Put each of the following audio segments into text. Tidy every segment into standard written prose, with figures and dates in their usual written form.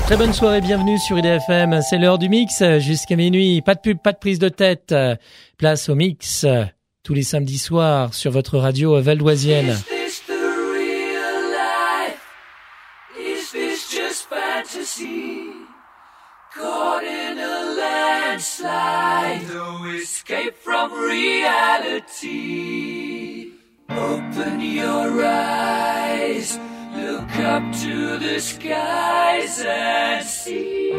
Très bonne soirée, bienvenue sur IDFM, c'est l'heure du mix jusqu'à minuit, pas de pub, pas de prise de tête, place au mix tous les samedis soirs sur votre radio valdoisienne. Is this the real life? Is this just fantasy? Caught in a landslide, no escape from reality. Open your eyes, look up to the skies and see.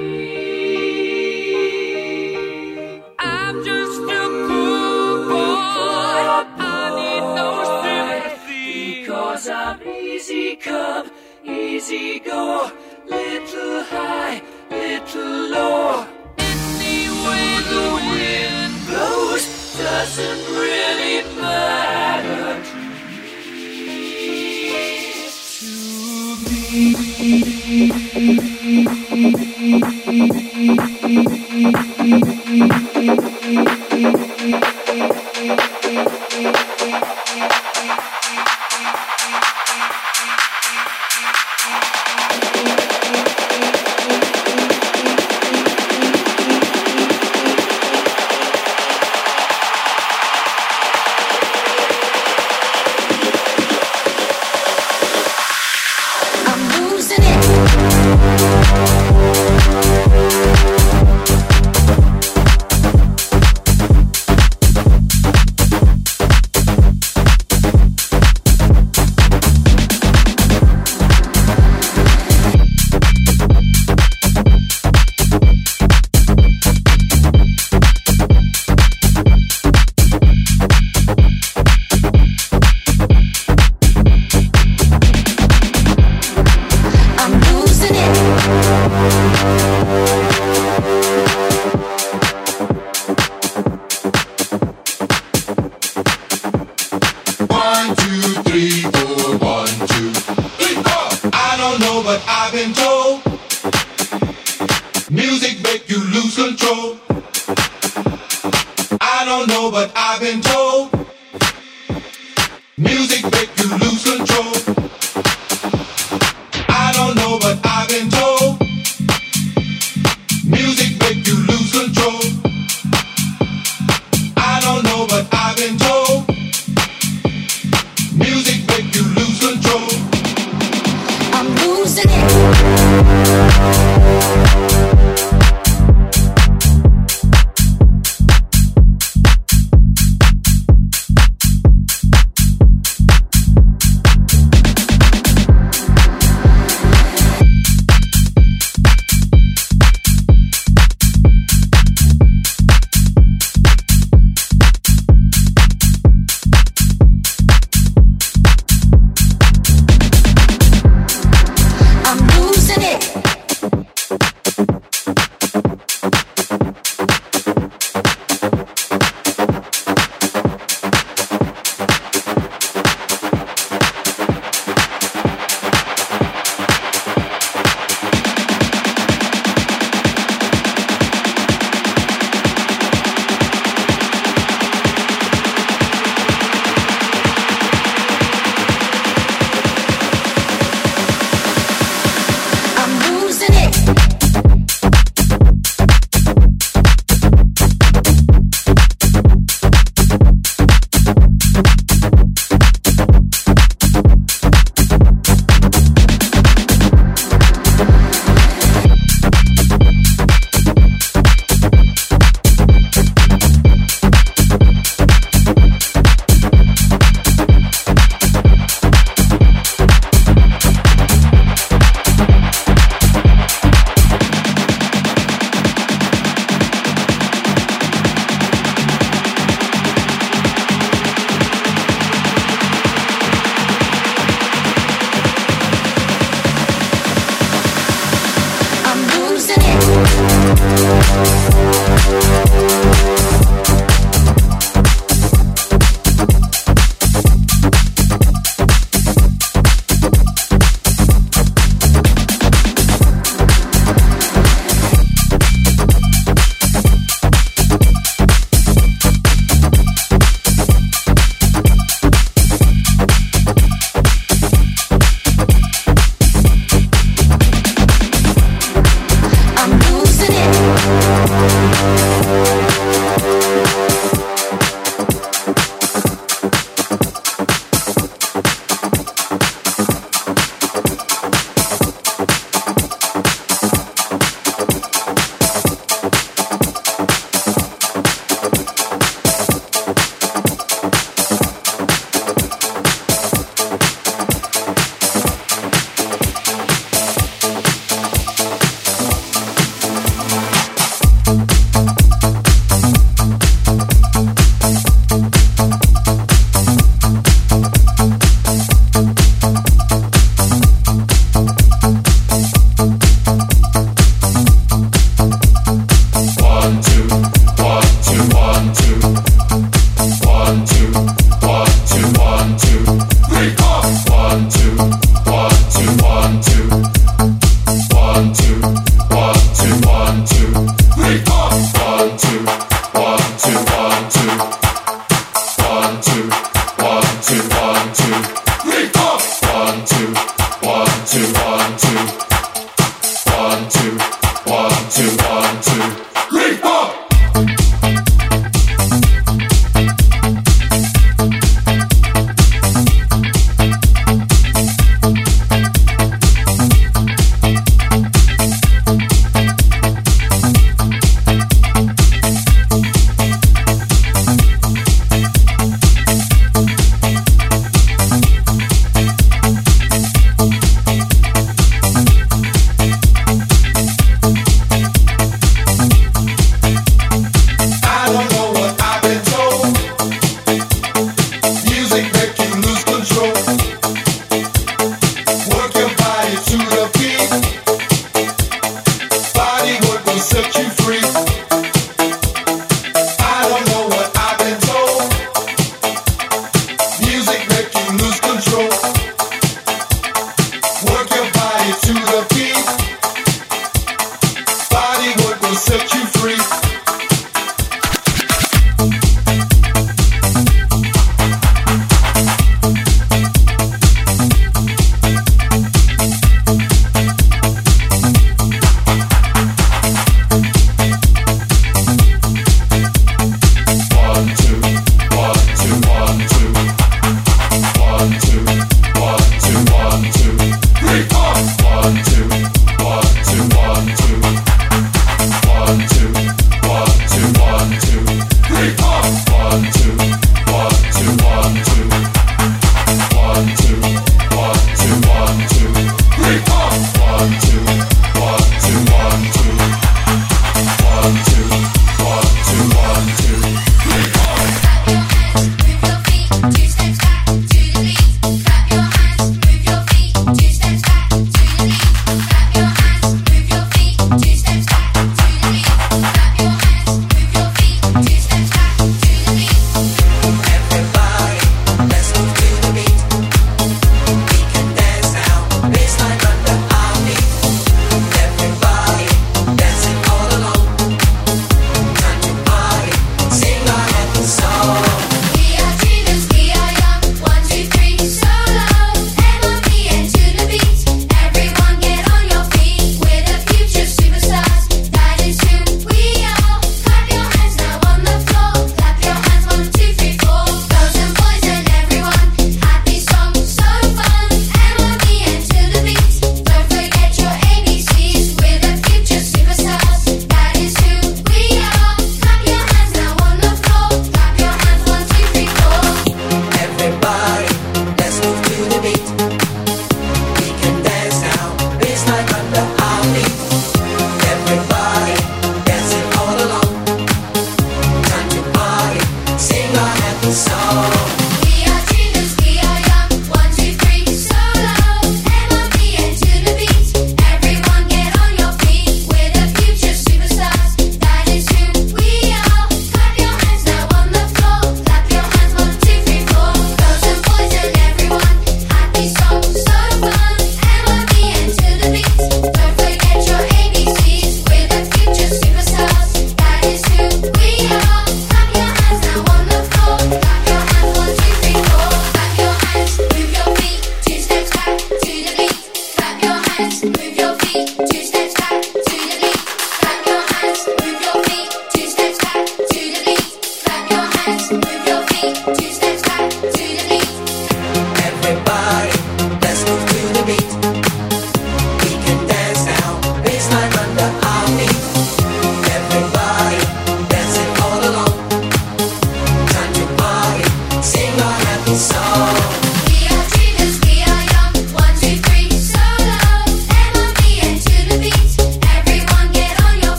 I'm just a poor boy, I need no sympathy, because I'm easy come, easy go, little high, little low. Any way the wind blows doesn't really matter to Music make you lose control. I'm losing it.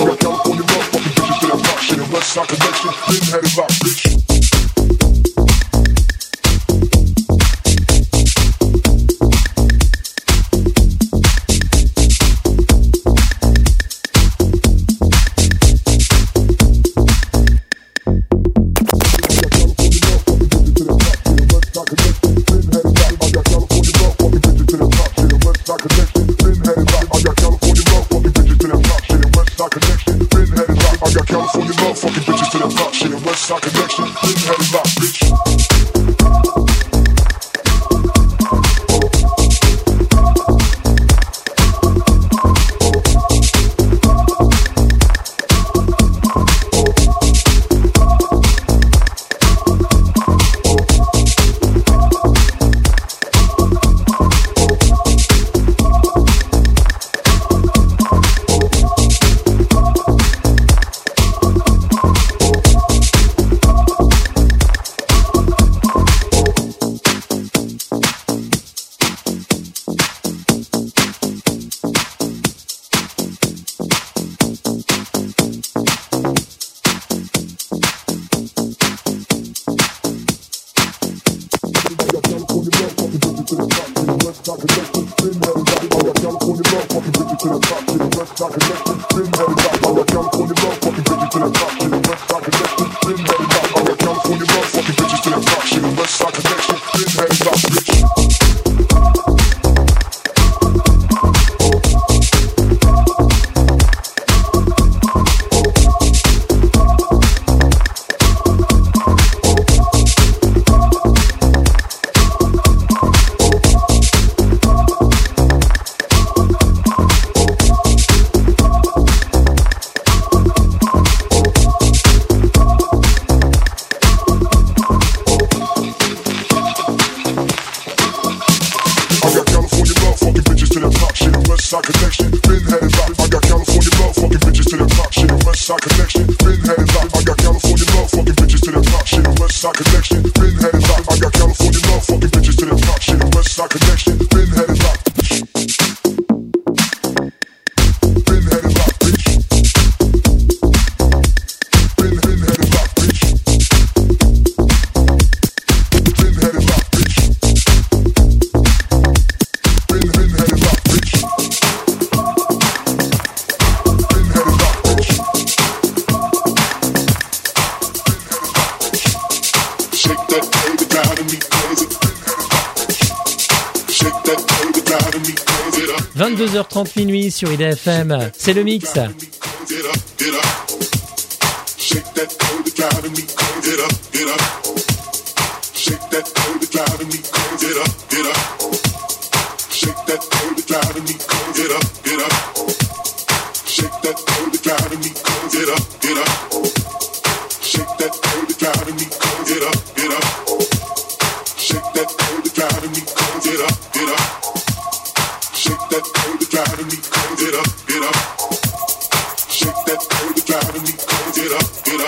got California love, fucking bitches to that rock shit. And West Side Connection, been had it locked, bitch. Shake that baby, driving me crazy. Shake that baby, driving me crazy. 22h30 minuit sur IDFM, c'est le mix. Shake that baby, driving me crazy. Get up. Shake that baby, driving me crazy. Get up. Shake that baby, driving me crazy. Get up. Shake that baby, driving me crazy. Get up. Shake that baby, driving me crazy. Get up. Shake that baby, driving me crazy. Get up. Shake that baby, driving me crazy. Get up. Shake that baby, driving me crazy. Get up.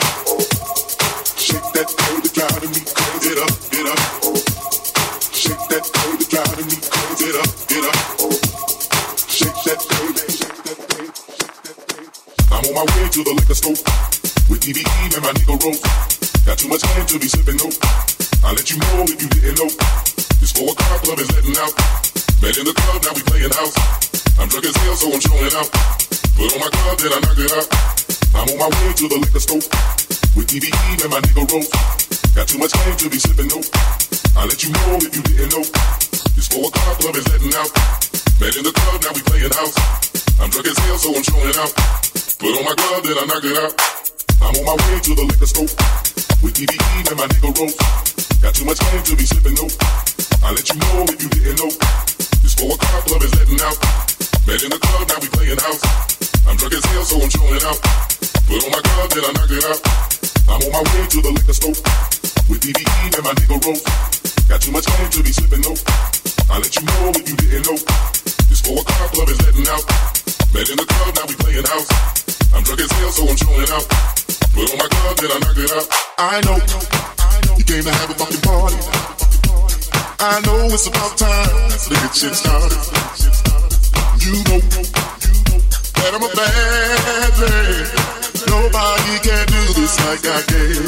Shake that baby, driving me crazy. Get up. Shake that baby, driving me crazy. Get up. Shake that baby, shake that baby, shake that baby. I'm on my way to the liquor store with DVE and my nigga Rose. Got too much time to be sipping, no. I'll let you know if you didn't know. This 4 o'clock club is letting out. Met in the club, now we playing house. I'm drunk as hell, so I'm showing out. Put on my glove, then I knocked it out. I'm on my way to the liquor store with DVE and my nigga Rose. Got too much time to be sipping, no. I'll let you know if you didn't know. This 4 o'clock club is letting out. Met in the club, now we playing house. I'm drunk as hell, so I'm showing out. Put on my glove, then I knocked it out. I'm on my way to the liquor store with DVE and my nigga Rose. Got too much time to be sipping, no. I'll let you know if you didn't know. This 4 o'clock club is letting out. Met in the club, now we playing house. I'm drunk as hell, so I'm showing out. Put on my glove, then I knocked it out. I'm on my way to the liquor store with DVE and my nigga Rose. Got too much time to be sipping, no. I'll let you know if you didn't know. This 4 o'clock club is letting out. Met in the club, now we playing house. I'm drunk as hell, so I'm showing out. Put on my glove, then I knocked it out. I know you came to have a fucking party. I know it's about time to get shit started. You know that I'm a bad man. Nobody can do this like I can.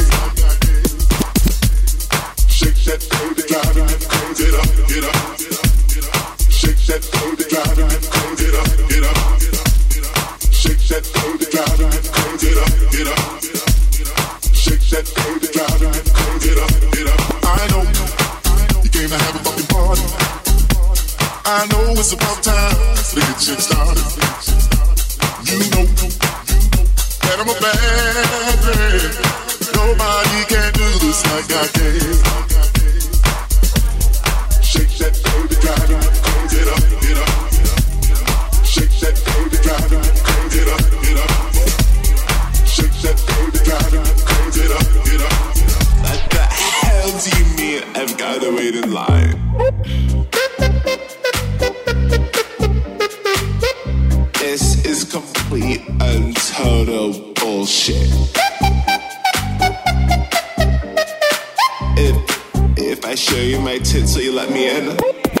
Shake that baby, driving me crazy. Get up, get up. Shake that baby, driving me crazy. Get up, get up. Shake that baby, driving me crazy. Get up, get up. Shake that baby, driving me crazy. Get up, get up. I know you came to have a fucking party. I know it's about time to get shit started. You know that I'm a bad man. Nobody can do this like I can. Shake that baby, driving me crazy. Get up, get up. Shake that baby, driving me crazy. Get up, get up. Shake that baby, driving me crazy. Get up, get up. What the hell do you mean I've got to wait in line? This is complete and total bullshit. If I show you my tits, will you let me in?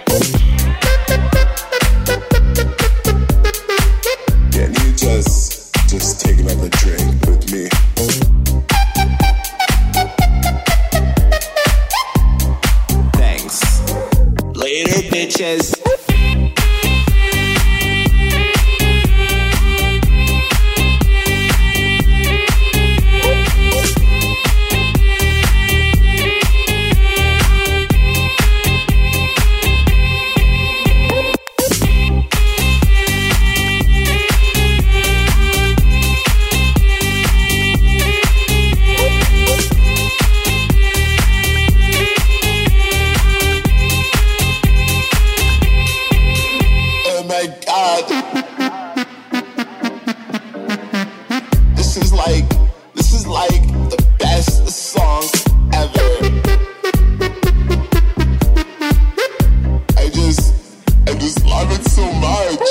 Can you just take another drink with me? Thanks. Later, bitches. This is like the best song ever. I just love it so much.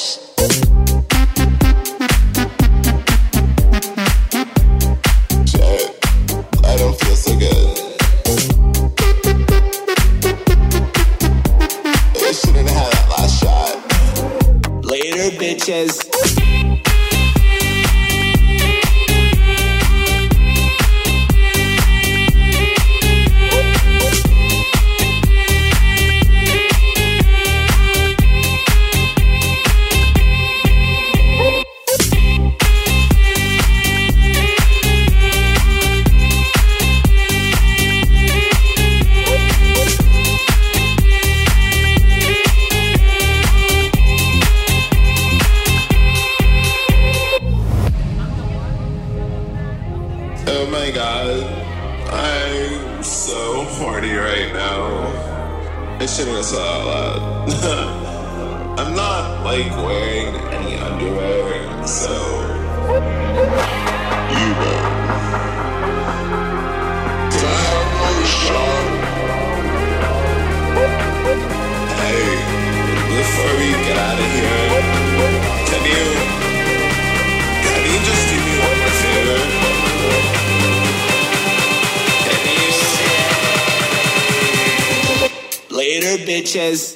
Shit, I don't feel so good. I shouldn't have had that last shot. Later, bitches. Oh my god, I'm so horny right now. I shouldn't have said that out loud. I'm not like wearing any underwear, so you know. Can I have another shot? Hey, before we get out of here, can you just do me one more favor? Later, bitches.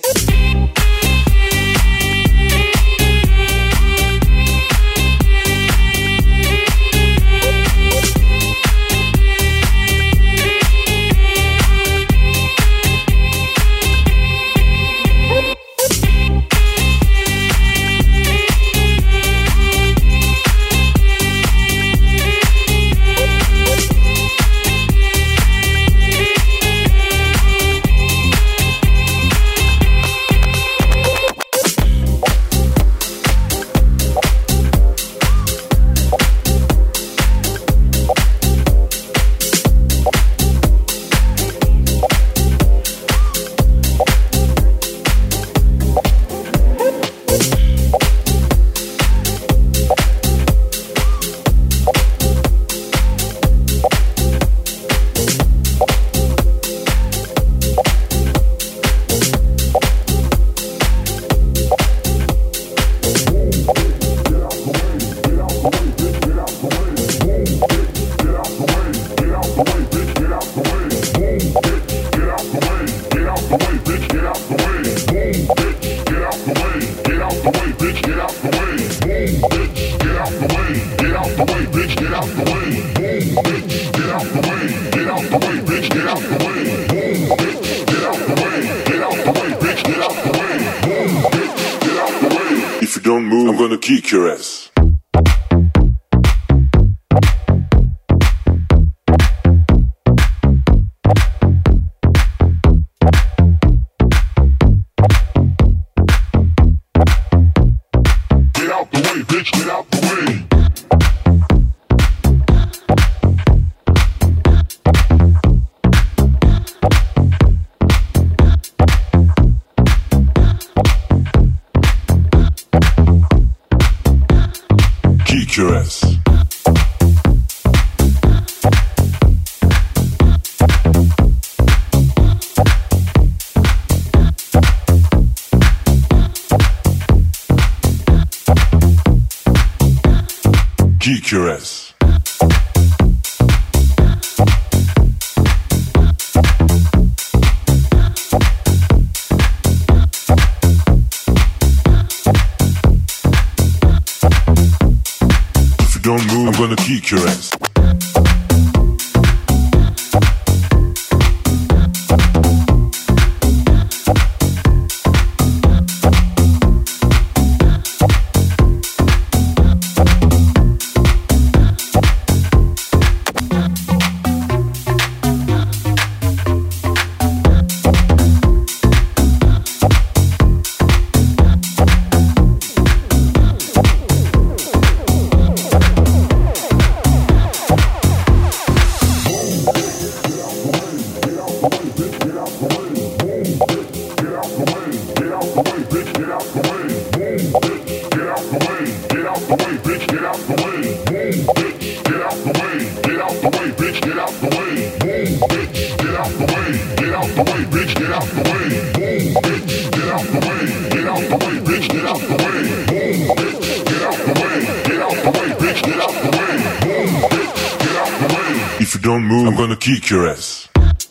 kick your ass. Get out the way, bitch, get out the way. Kick your ass. Kick your ass. If you don't move, I'm gonna kick your ass. If you don't move, I'm gonna kick your ass.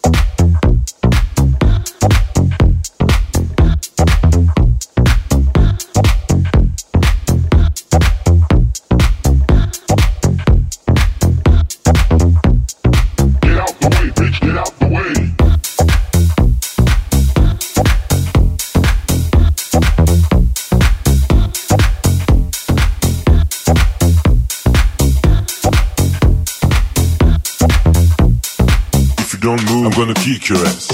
Get out the way, bitch, get out the way. If you don't move, I'm gonna kick your ass.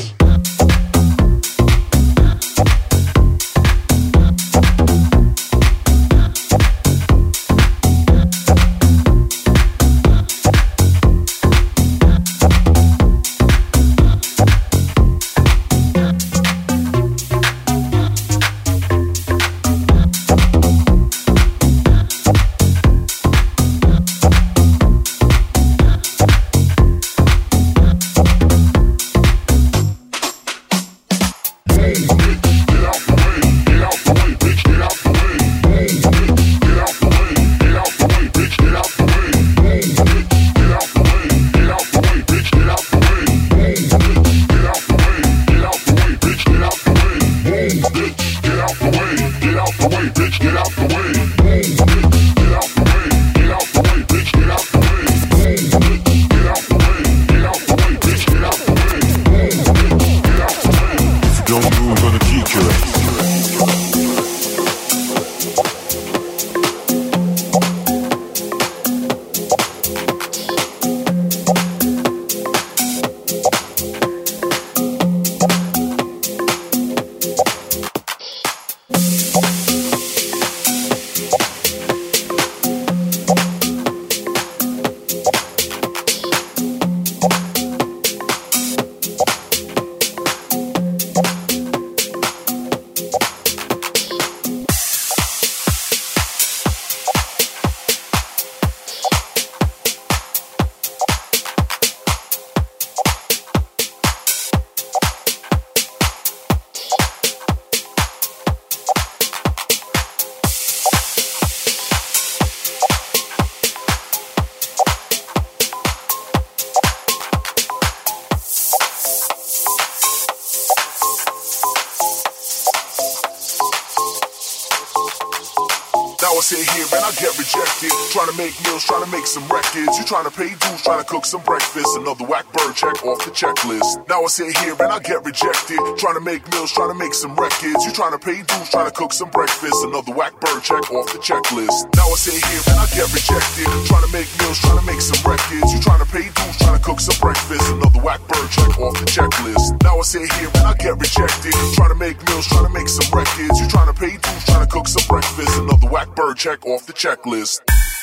Now I sit here and I get rejected. Trying to make meals, trying to make some records. You trying to pay dues, trying to cook some breakfast. Another whack bird check off the checklist. Now I sit here and I get rejected. Trying to make meals, trying to make some records. You trying to pay dues, trying to cook some breakfast. Another whack bird check off the checklist. Now I sit here and I get rejected. Trying to make meals, trying to make some records. You trying to pay dues, trying to cook some breakfast. Another whack bird check off the checklist. Now I sit here and I get rejected. Trying to make meals, trying to make some records. You trying to pay dues, trying to cook some breakfast. Another whack bird check off the checklist.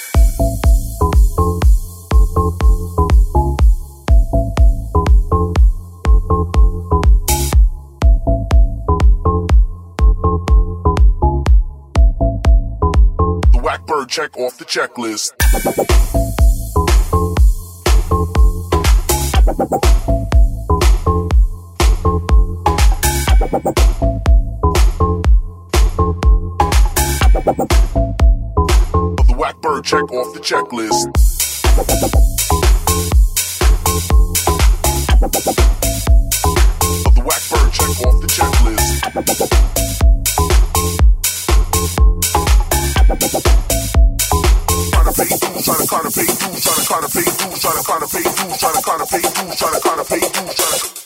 The whack bird check off the checklist. The whack bird check off the checklist. The whack bird check off the checklist. Trying to pay dues, trying to kind of pay dues, trying to kind of pay dues, trying to kind of pay dues, trying to kind of pay dues, trying to kind of pay dues, trying to.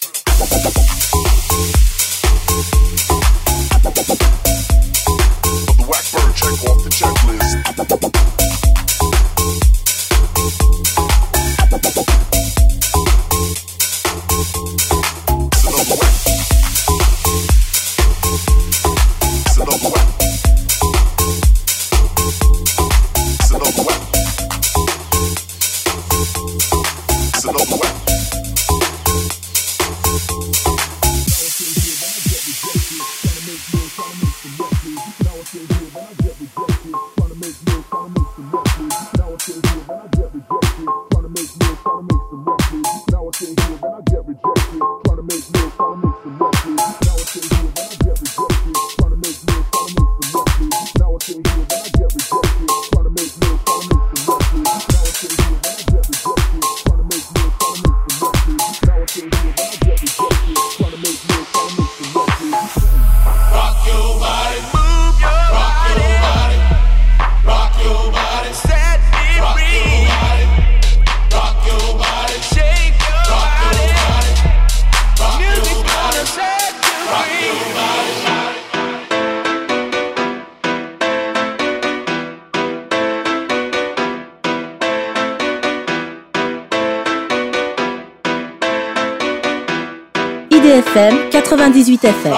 The whack bird check off the checklist. IDFM 98 FM.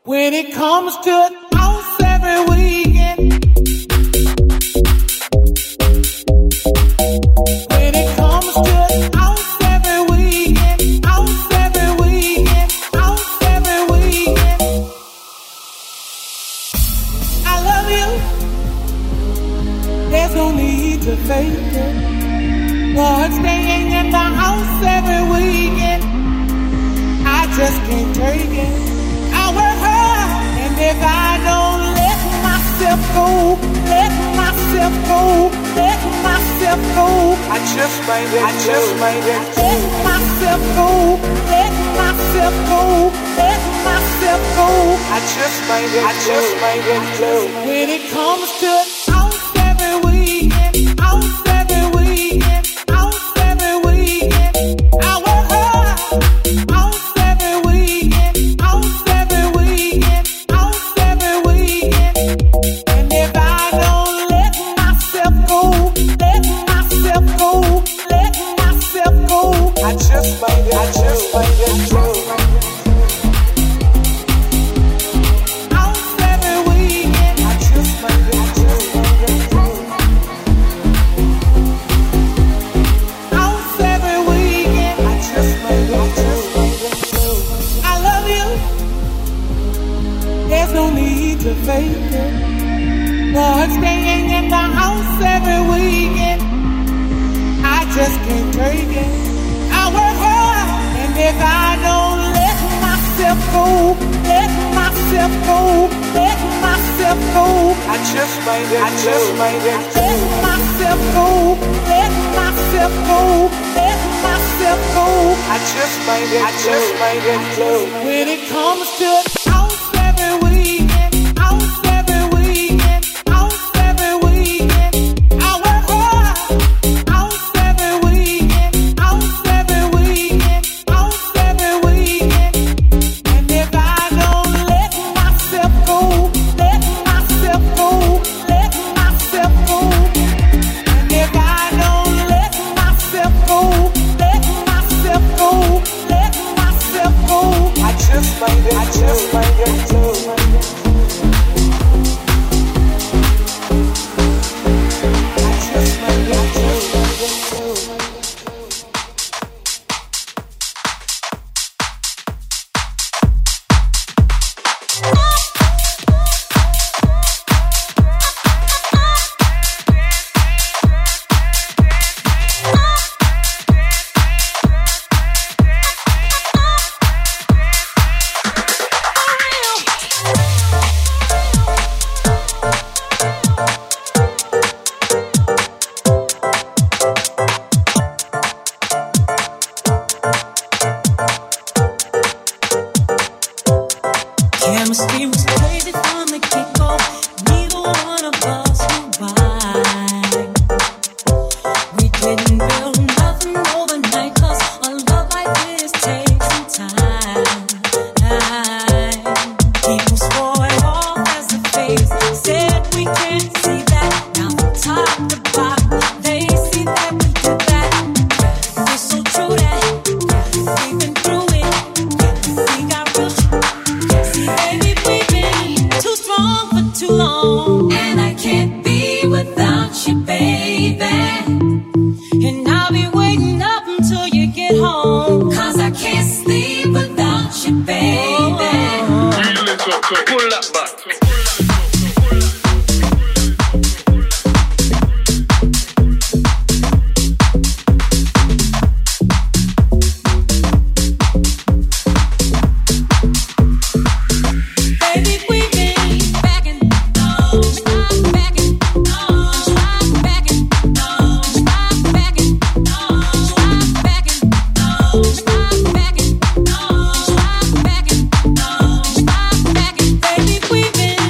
When it comes to house every weekend, when it comes to house every weekend, house every weekend, house every weekend, I love you. There's no need to fake it. But staying in the house every weekend, I just can't take it. I work hard, and if I don't let myself go, let myself go, let myself go, I just might let myself go, let myself go, let myself go, I just might let. When it comes to house every weekend, house every weekend, house every weekend, I work hard, house every weekend, house every weekend, house every weekend, and if I don't let myself go, let myself go, let myself go, I just might let go. House every weekend, I just might let go. House every weekend, I just might let go. I love you. There's no need to fake it. But staying in the house every weekend, I just can't take it. I work hard, and if I don't let myself go, let myself go, let myself go, I just might let myself go, let myself go, let myself go, I just might let go. When it comes to house every weekend, house every weekend, house every weekend, I work hard, house every weekend, house every weekend, house every weekend, and if I don't let myself go, let myself go, let myself go, and if I don't let myself go, let myself go, let myself go, I just might let go. Chemistry was crazy from the get-go. Neither one of us knew why. We didn't build nothing overnight, 'cause a love like this takes some time. People swore it off as a phase, said we can't see that. Now from top to bottom, they see that we did that. It's so true that we've been through it. We got real. See, baby, we've been too strong for too long, and I can't be without you, baby. And I'll be waiting up until you get home, 'cause I can't sleep without you, baby. Pull that back. Baby, we've been backing on, backing on, backing on, backing on, backing on, backing on, backing on, backing. Baby, we've been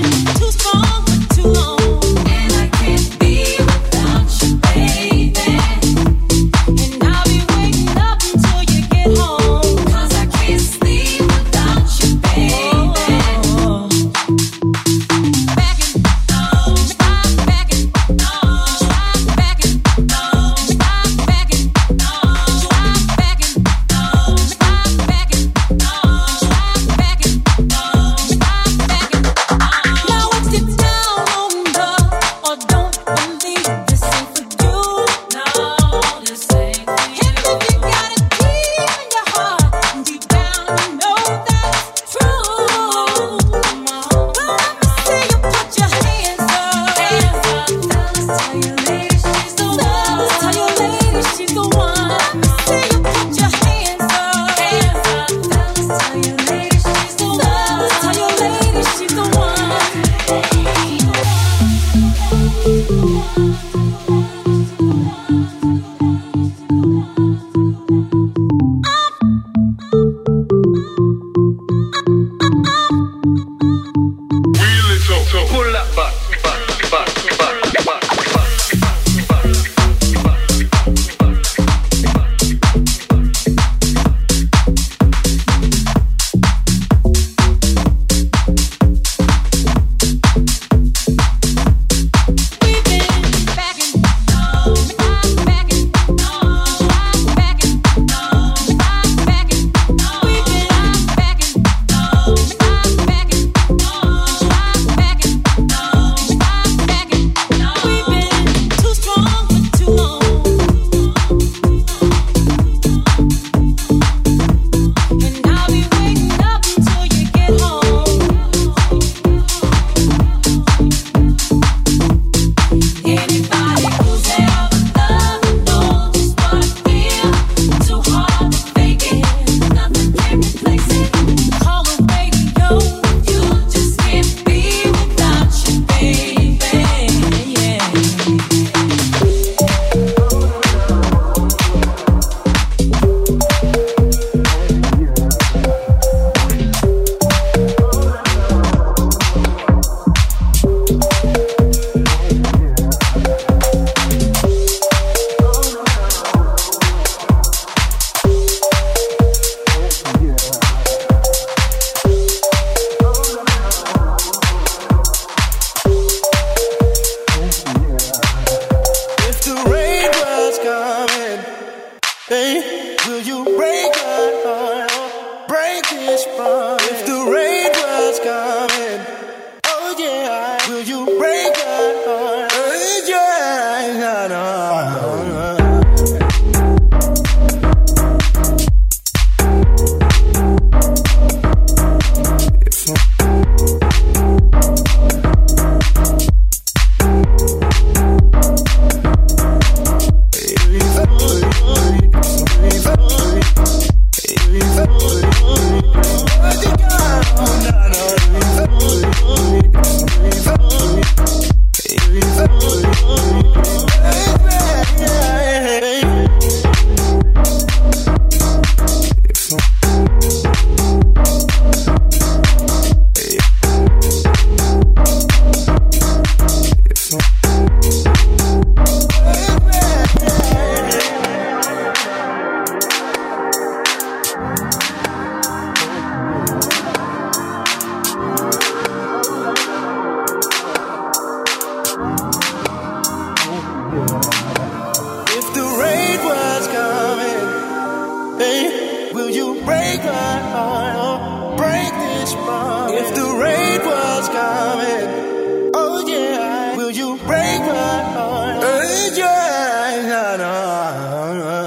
If the rain was coming, hey, will you break my heart or break this bond? If the rain was coming, oh yeah, will you break my heart? Yeah, no.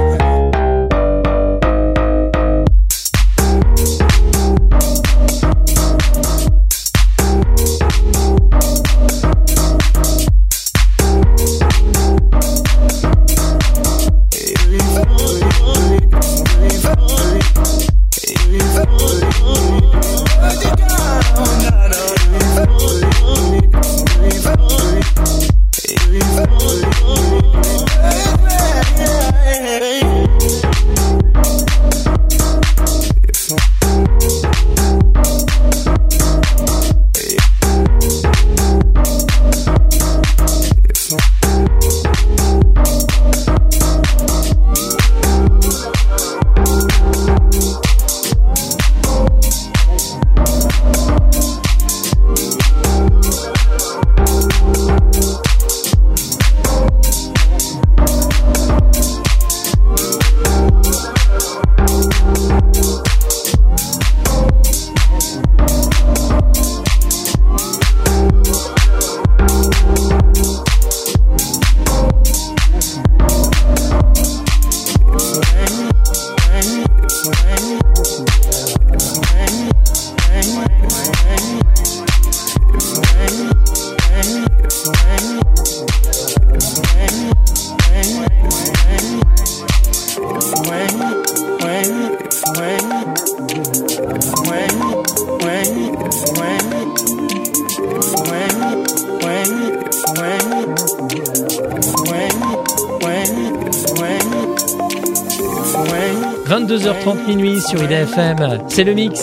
« 22h30 minuit sur IDFM, c'est le mix.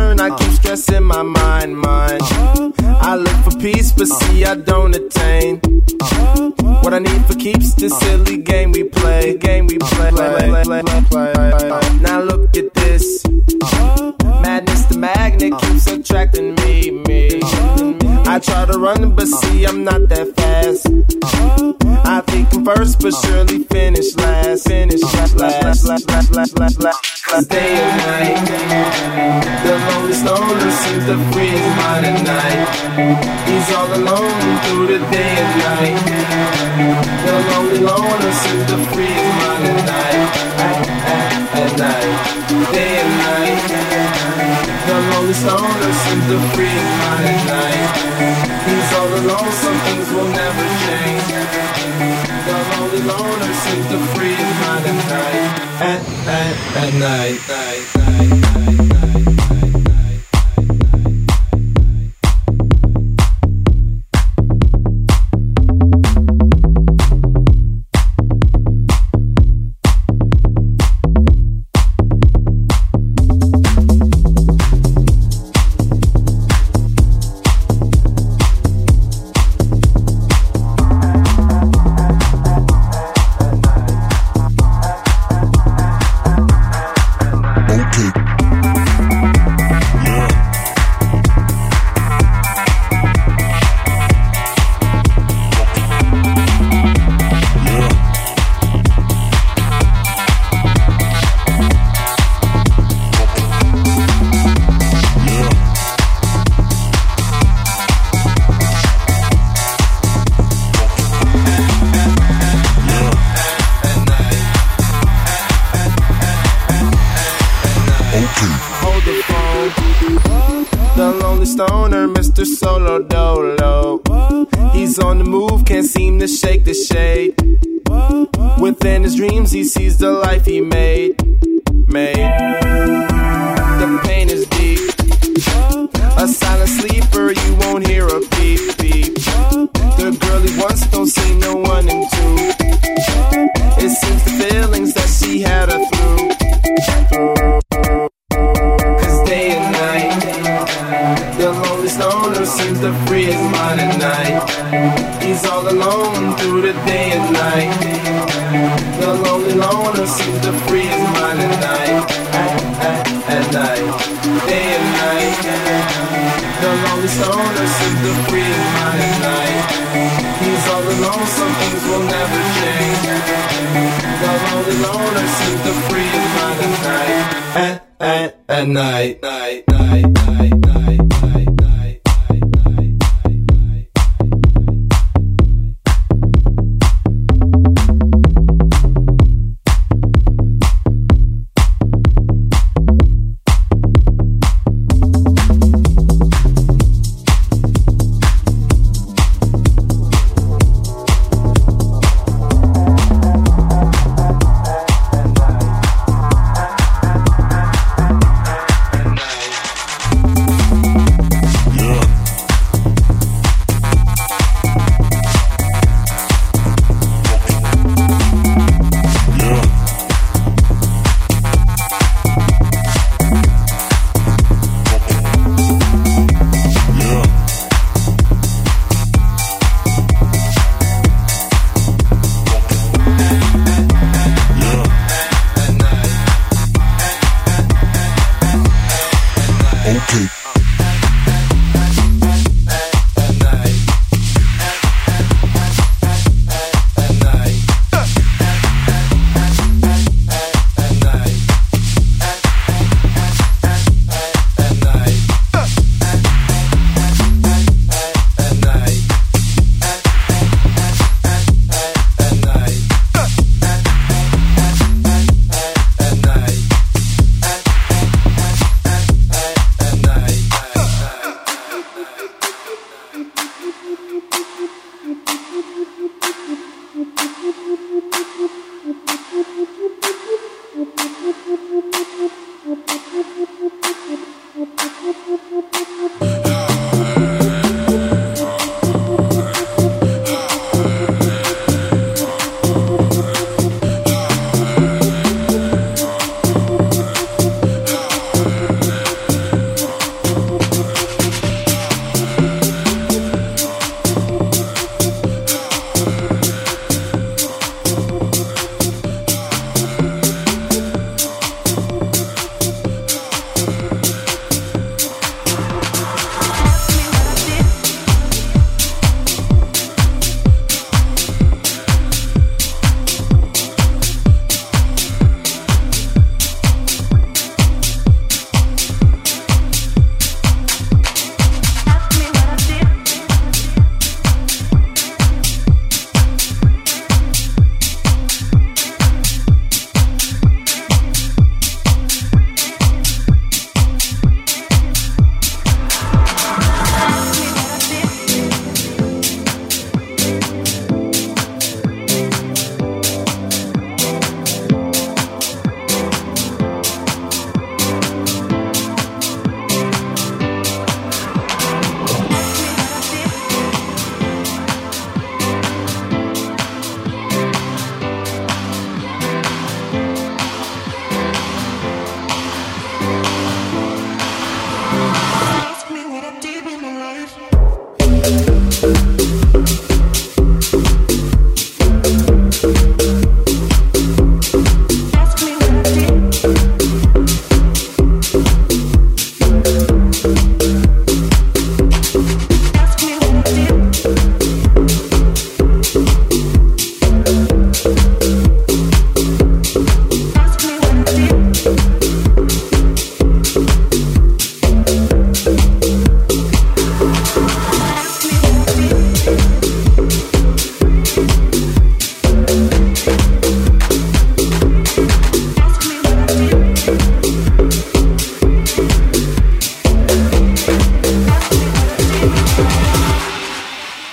concern, I keep stressing my mind. I look for peace, but see I don't attain. What I need for keeps this silly game we play. Now look at this. Madness, the magnet keeps attracting me. I try to run, but see I'm not that fast. I think I'm first, but surely finish last. Day and night, the lonely stoner seems to free his mind at night. He's all alone through the day and night. The lonely loner seems to free his mind at night. At night, day and night. The lonely stoner seems to free his mind at night. He's all alone, some things will never change. The lonely loner seems to free his mind at night. At night. He sees the life he made. The pain is deep. A silent sleeper, you won't hear a beep. The girl he wants don't see no one in two. It seems the feelings that she had her through. Cause day and night, the lonely stoner seems to free his mind at night. He's all alone through the day and night. The lonely loner seems to free his mind at night. At night, day and night. The lonely stoner seems to free his mind at night. He's all alone, some things will never change. The lonely loner seems to free his mind at night. At night.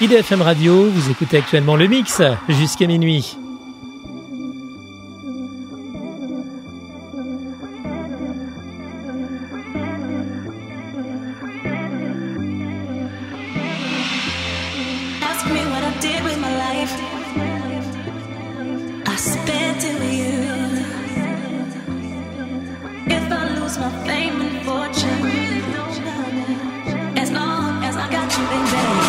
IDFM Radio, vous écoutez actuellement le mix jusqu'à minuit. Ask me what I did with my life. I spent it with you. If I lose my fame and fortune, as long as I got you, baby.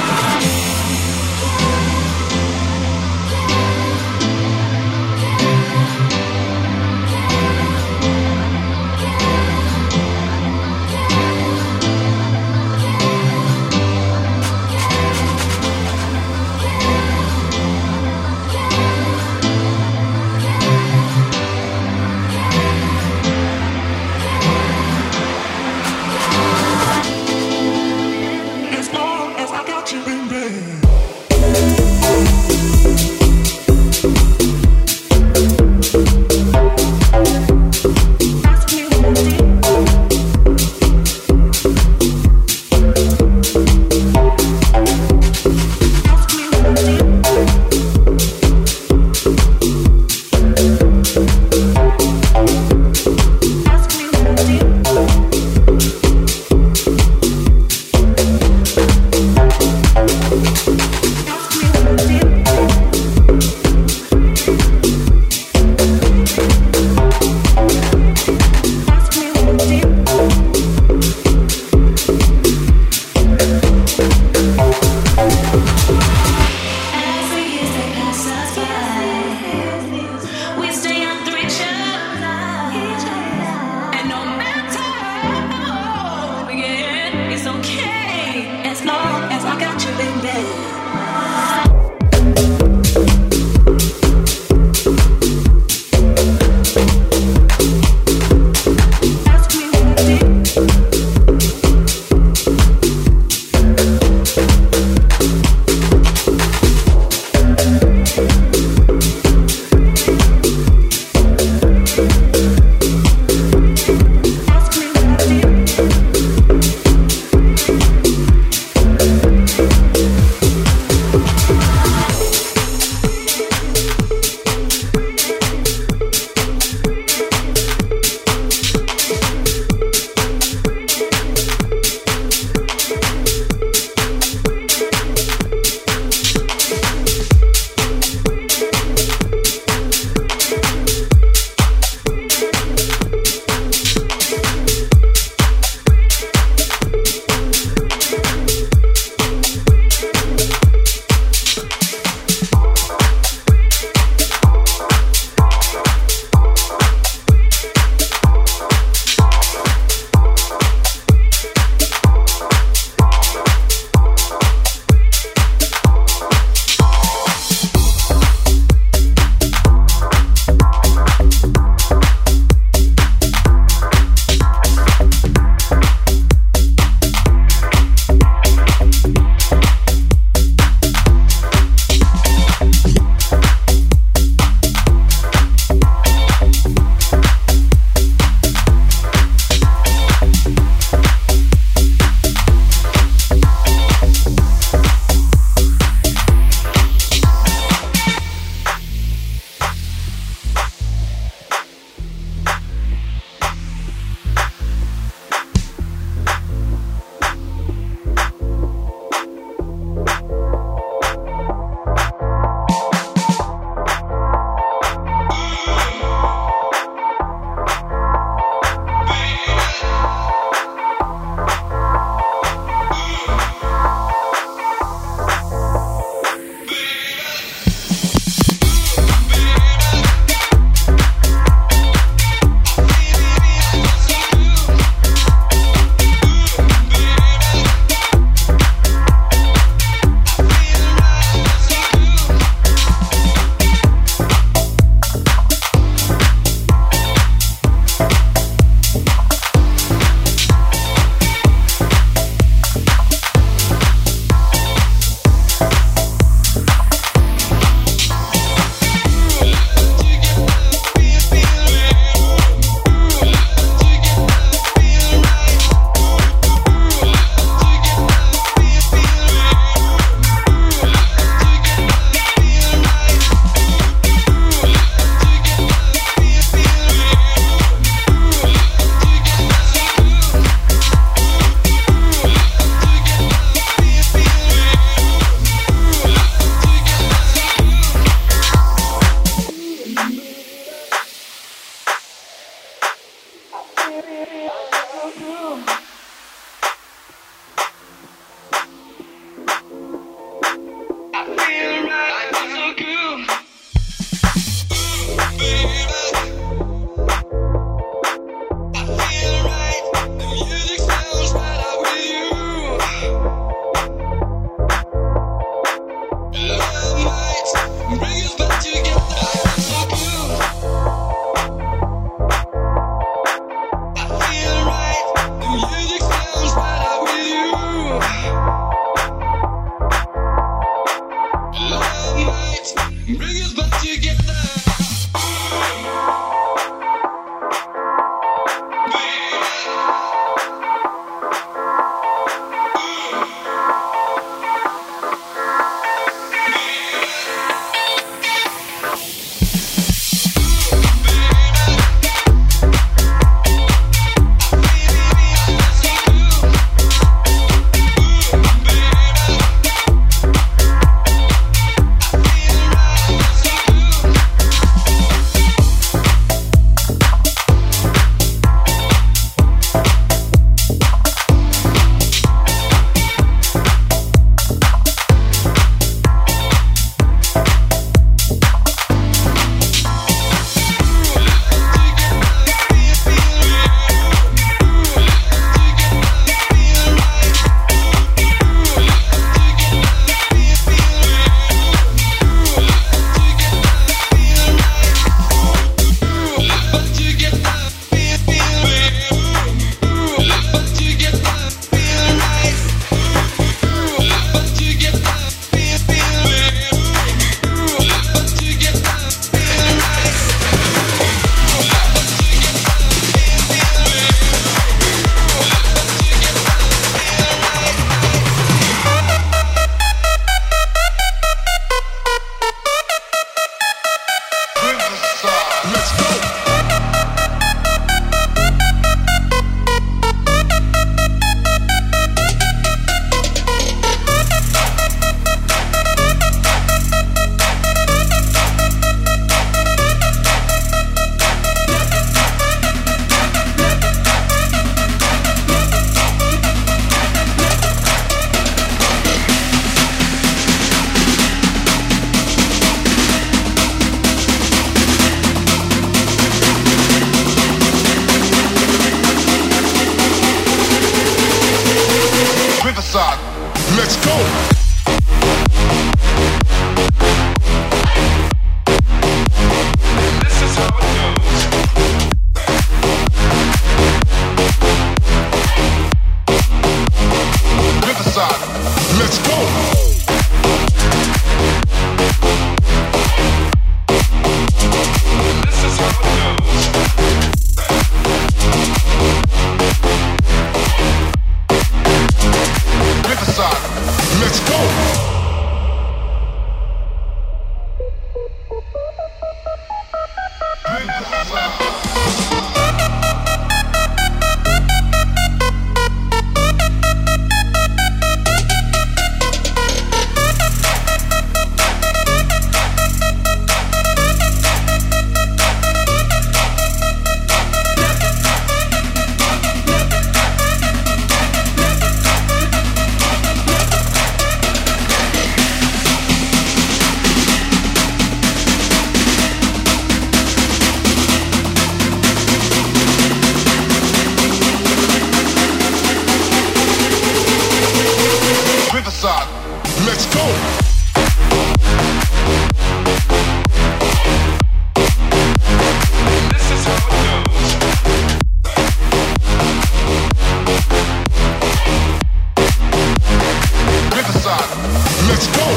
Riverside, let's go. This is how it goes. Riverside, let's go. This is how it goes. Riverside, let's go. Riverside, let's go. This is how it goes. Riverside, let's go.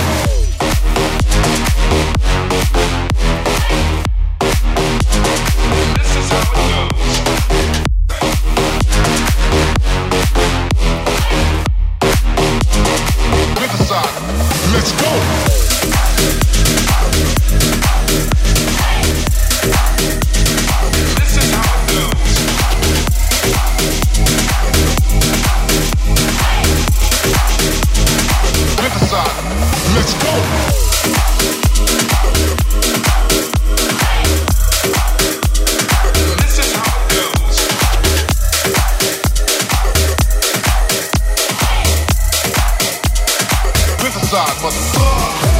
This is how it goes. Riverside, let's go. This is how it goes. Riverside, let's go. This is how it goes. Riverside, motherfucker.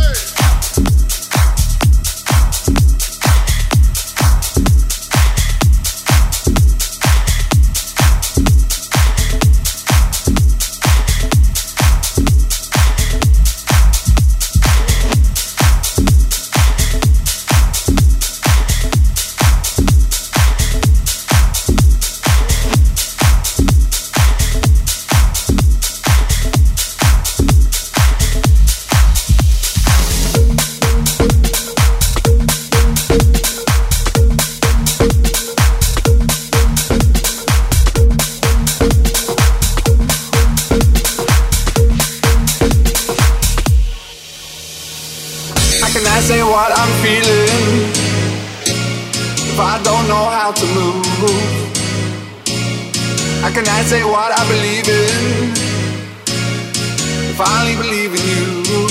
How can I say what I'm feeling if I don't know how to move? How can I say what I believe in if I only believe in you?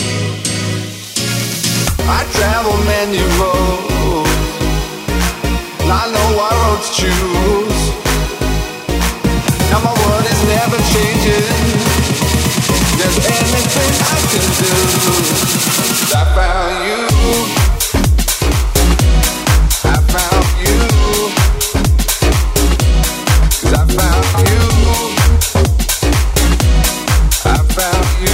I travel many roads and I know what road to choose. Now my world is never changing. There's anything I can do. I found you. I found you. 'Cause I found you. I found you.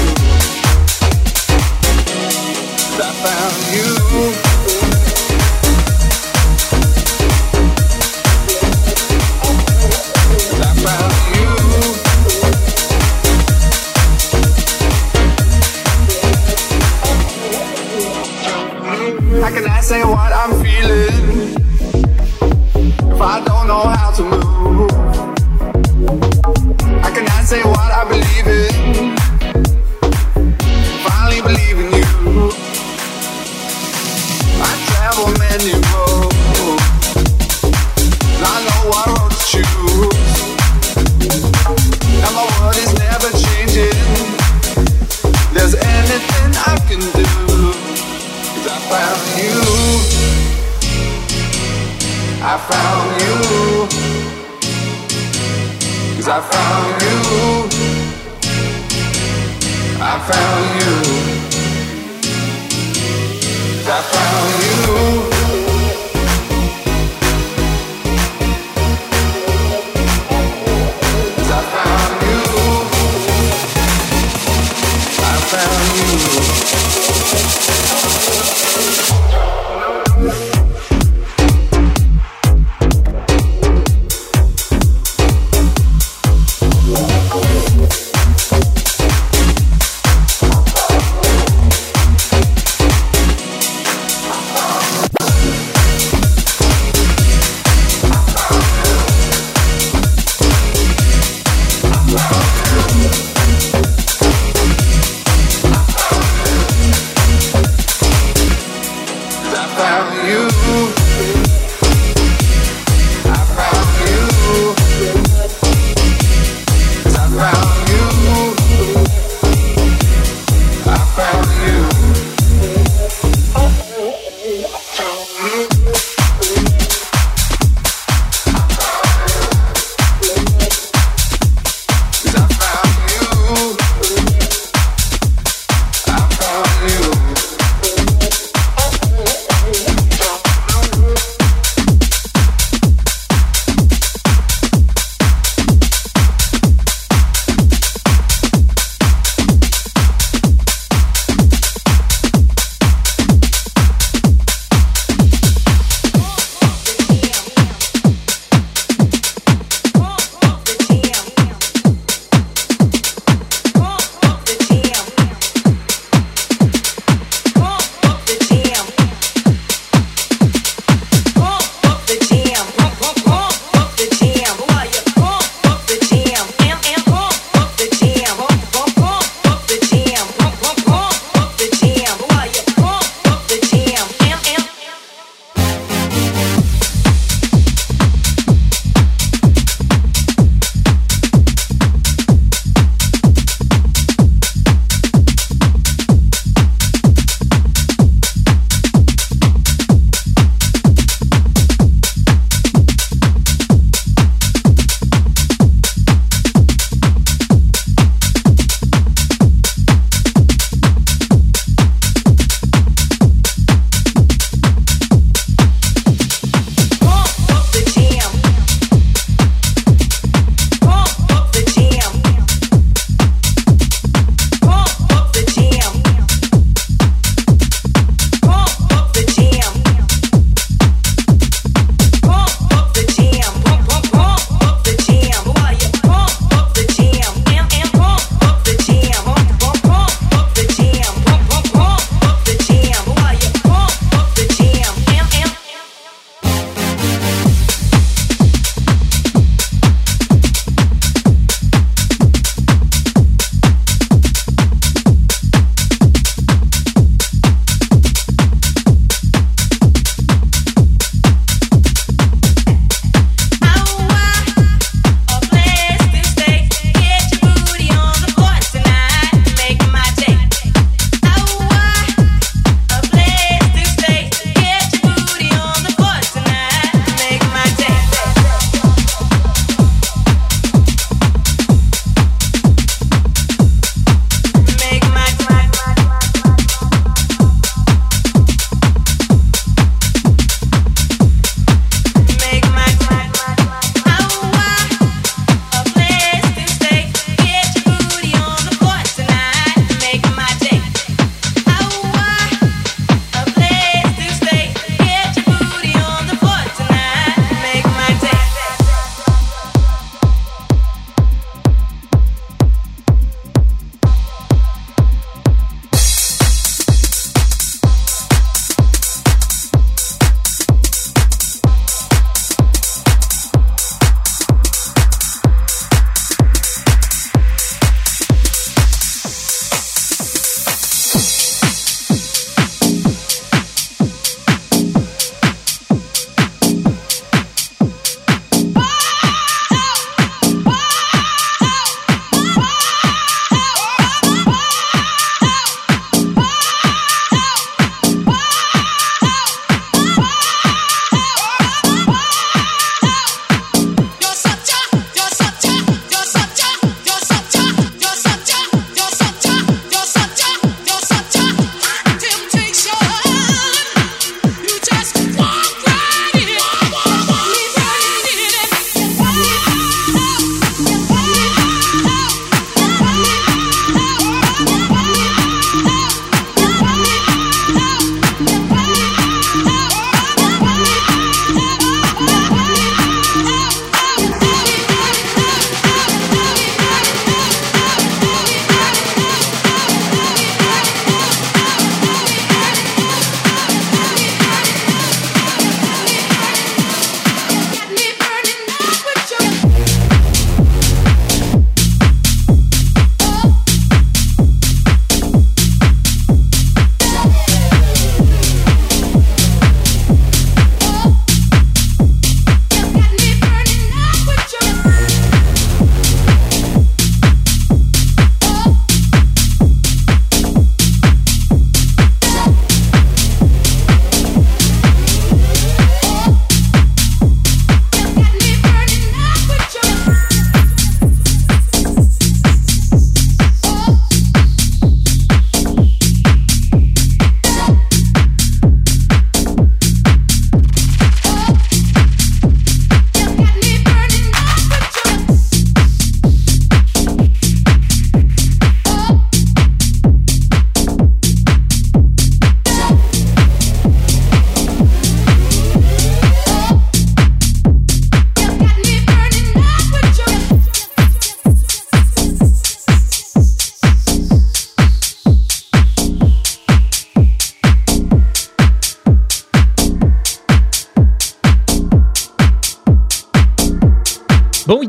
'Cause I found you. I found you. How can I say what I'm feeling if I don't know how to move? How can I say what I believe in if I only believe in you? I travel many roads and I know what road to choose. And my world is never changing. There's anything I can do. I found you. I found you. 'Cause I found you. I found you. 'Cause I found you. I found you.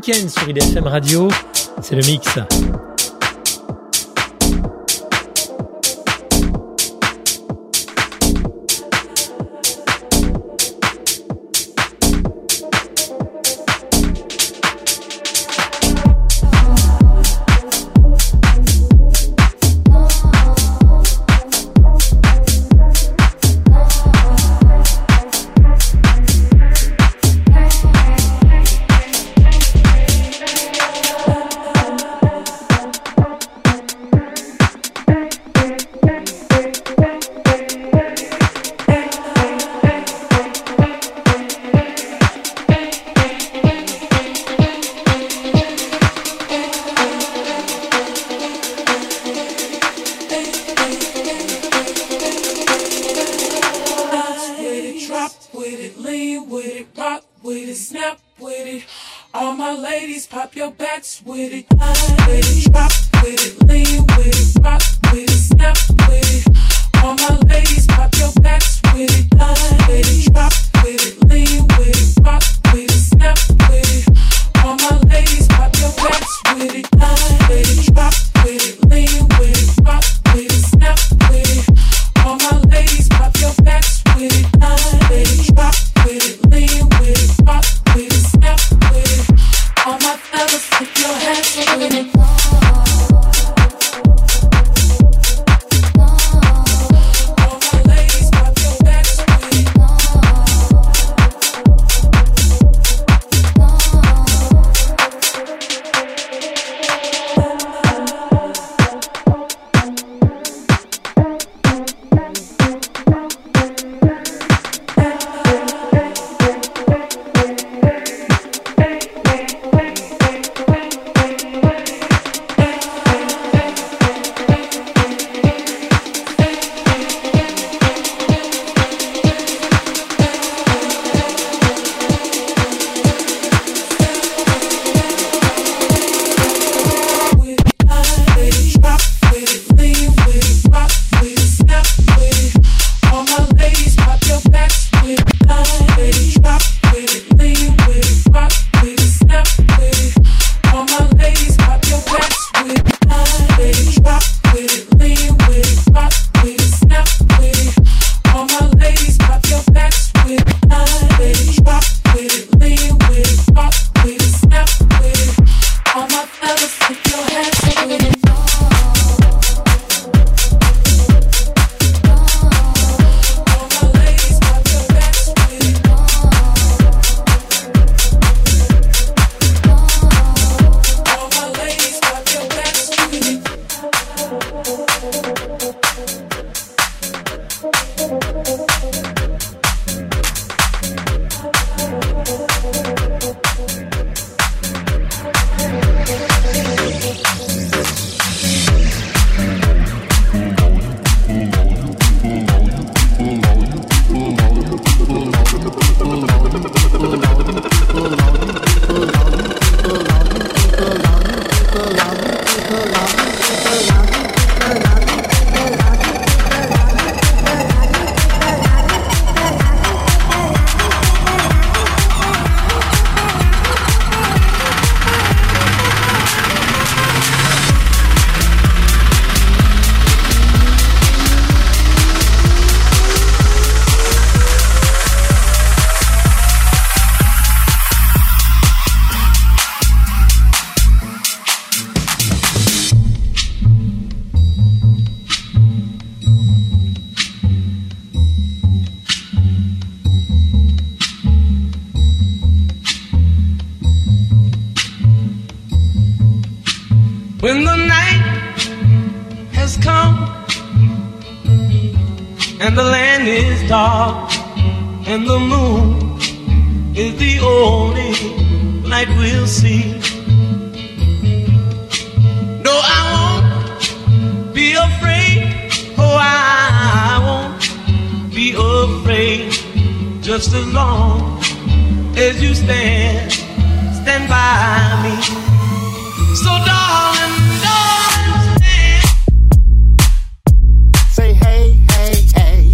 week-end sur IDFM Radio. C'est le mix. When the night has come and the land is dark and the moon is the only light we'll see. No, I won't be afraid. Oh, I won't be afraid. Just as long as you stand by me. So darling, stand. Say hey, hey, hey.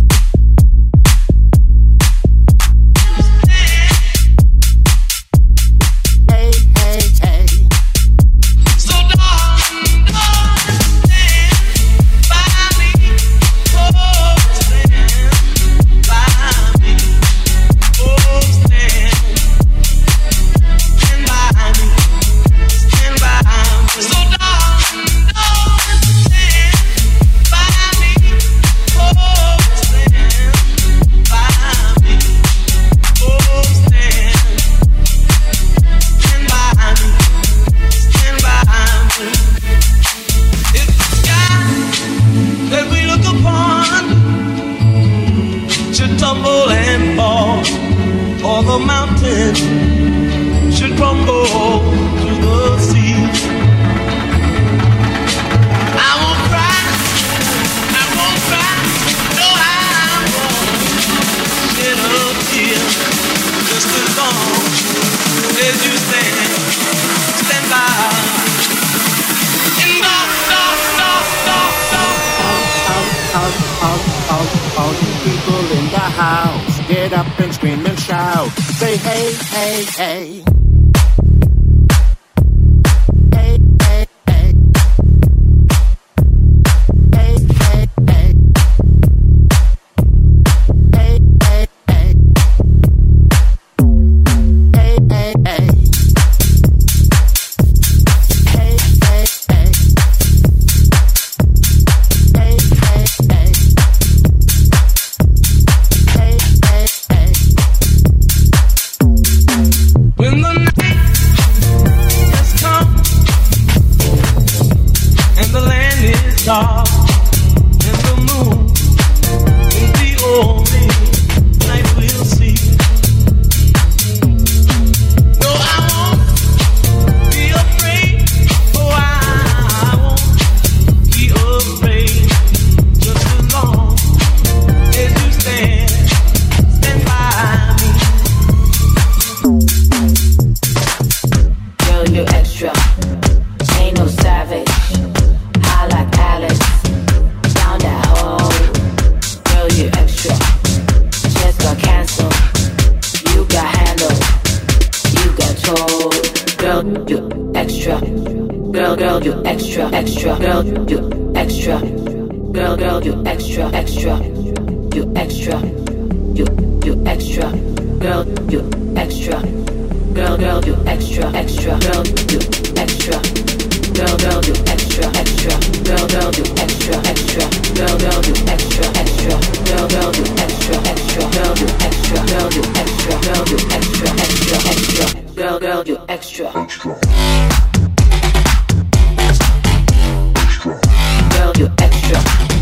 Stand. Hey, hey, hey. the mountain should crumble to the sea. I won't cry, I won't cry, no I won't shed a tear. Just as long as you stand by. All you people in the house, get up and scream and shout. Say hey, hey, hey. Hey, hey, hey. Hey, hey, hey. Hey, hey, hey. Hey, hey, hey. Hey, hey, hey. Hey, hey, hey. When the night has come and the land is dark and the moon is the only light we'll see. No, I won't be afraid. Oh, I won't be afraid. Just as long as you stand by me. Girl, you're extra, ain't no savage. I like Alice, down that hole. Girl, you're extra, just got canceled. You got handled, you got told. Girl, you're extra. Girl, you're extra, extra. Girl, you're extra. Girl, you're extra, extra. You're extra, you're extra. Girl, you're extra. Girl, you extra, extra. Girl, you extra. Girl, you extra, extra. Girl, you extra, extra. Girl, you extra, extra. Girl, you extra, extra. Girl, you extra. Girl, you extra. Girl, you extra, extra, extra. Girl, you extra. Girl, you extra.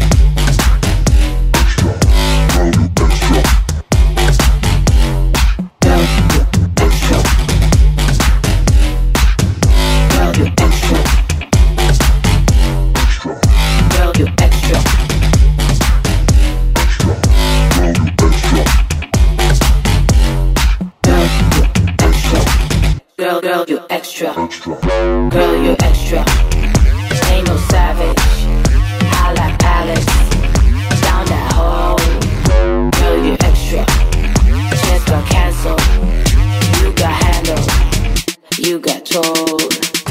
Girl, you extra. Girl, you extra. Ain't no savage. I like Alice. Down that hole. Girl, you extra. Just got canceled. You got handled. You got told.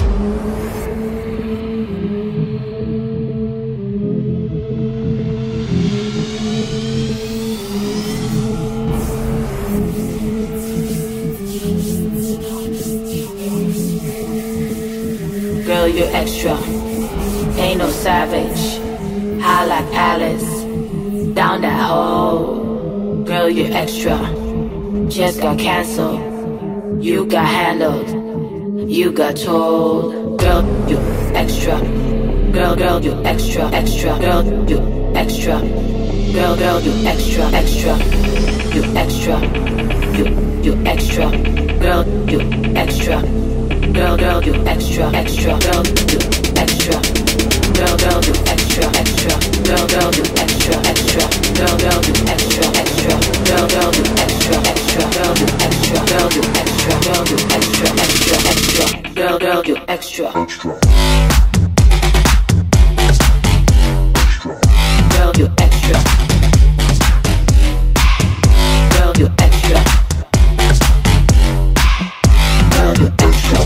Girl, you're extra, ain't no savage. I like Alice, down that hole. Girl, you're extra, just got canceled. You got handled, you got told. Girl, you're extra. Girl, you're extra, extra. Girl, you're extra. Girl, you're extra, extra. You're extra, you're extra. Girl, you're extra. Girl, you extra, extra. Girl, you extra. Girl, you extra, extra. Girl, you extra, extra. Girl, you extra, extra. Girl, you extra, extra. Girl, you extra. Girl, you extra. Girl, you extra, extra, extra. Girl, you extra. Girl, you extra. Girl, you extra. Girl, you extra.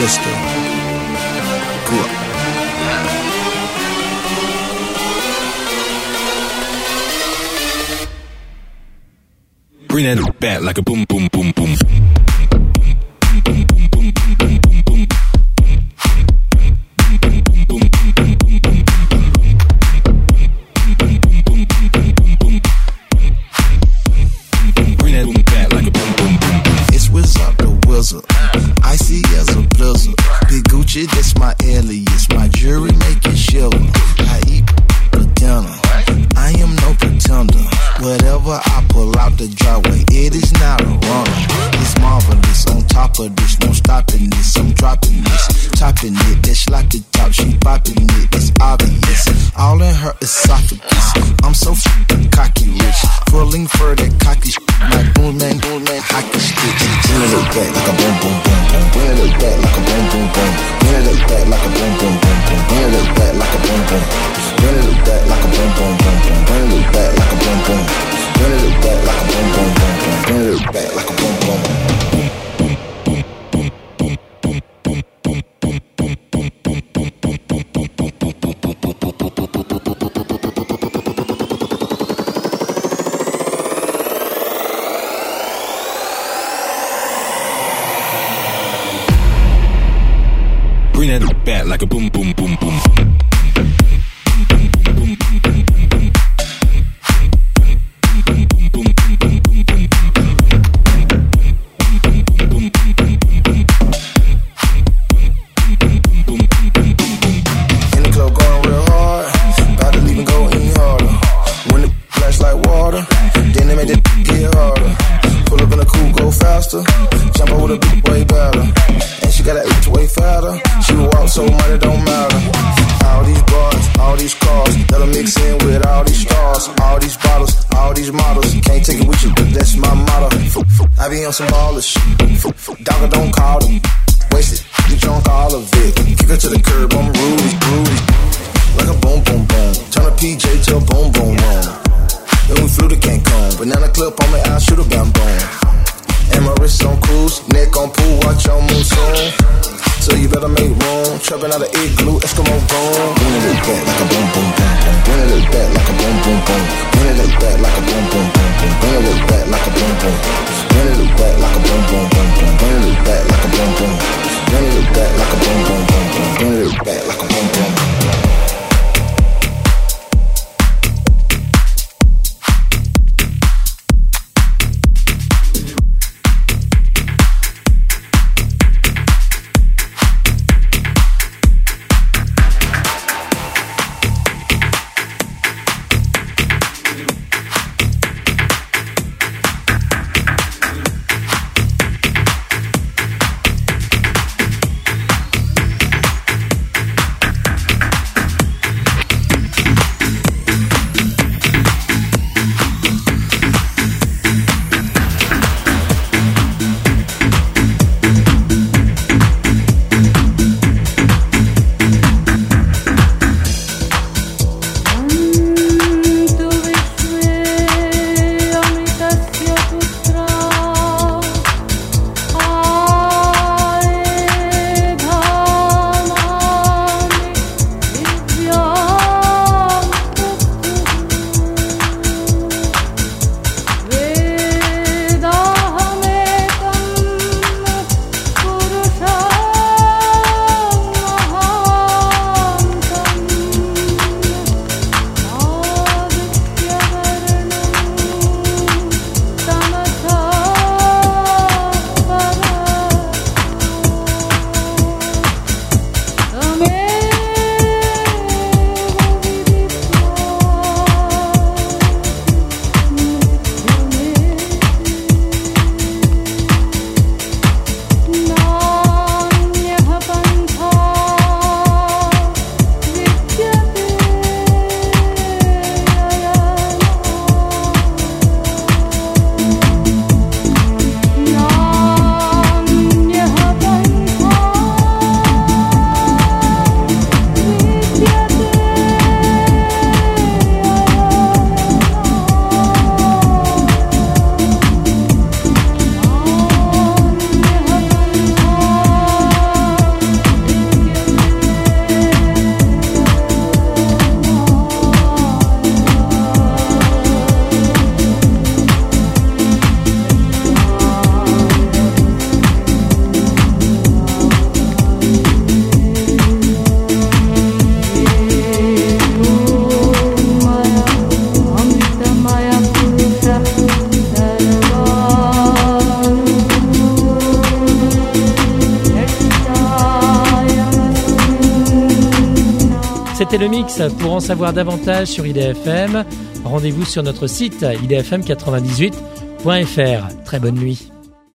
Mr. Good. Bring that back like a boom, boom, boom, boom. Icy as a blizzard. Big Gucci, that's my alias. My jewelry make it shiver. I eat for dinner. I am no pretender. Whatever I pull out the driveway, it is not a runner. It's marvelous. On top of this, no stopping this. I'm dropping this, topping it. That sloppy top, she popping it. It's obvious. All in her esophagus. I'm so cocky rich. Pulling for that cocky shit. My boom man, hockey stick. Bring it back like a boom, boom, boom, boom. Bring it back like a boom, boom, boom. Bring it back like a boom, boom, boom, boom. Bring it back like a boom, boom. Bring it back like a boom, boom, boom, boom. Bring it back like a boom, boom. Bring it back like a boom, boom, boom, boom. Bring it back like a boom, boom. Bring that back like a boom, boom, boom, boom. Jump over the beat way better. And she got an H way fatter. She walk so money don't matter. All these bars, all these cars, let 'em mix in with all these stars. All these bottles, all these models. Can't take it with you, but that's my motto. I be on some baller shit. Dogger don't call them. Waste it, you drunk all of it. Kick her to the curb, I'm rudy, rudy. Like a boom, boom, boom. Turn a PJ to a boom, boom, boom. Then we flew to Cancun. Banana clip on me, I'll shoot a bam, boom. And my wrist on cruise, neck on pool, watch on moon soon. So you better make room, trapping out of igloo, Eskimo boom. Bring it back like a boom, boom, boom, boom. Bring it back like a boom, boom, boom. Bring it back like a boom, boom, boom, boom. Bring it back like a boom, boom. Bring it back like a boom, boom, boom, boom. Bring it back like a boom, boom. Bring it back like a boom, boom, boom, boom. Bring it back like a boom, boom. C'était le mix. Pour en savoir davantage sur IDFM, rendez-vous sur notre site idfm98.fr. Très bonne nuit.